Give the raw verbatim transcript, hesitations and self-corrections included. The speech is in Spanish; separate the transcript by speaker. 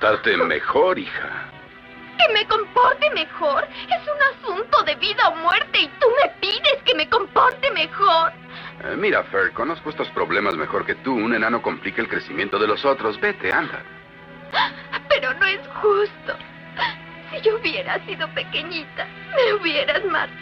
Speaker 1: comportarte mejor, hija.
Speaker 2: ¿Que me comporte mejor? Es un asunto de vida o muerte y tú me pides que me comporte mejor.
Speaker 1: Eh, mira, Fer, conozco estos problemas mejor que tú. Un enano complica el crecimiento de los otros. Vete, anda.
Speaker 2: Pero no es justo. Si yo hubiera sido pequeñita, me hubieras matado.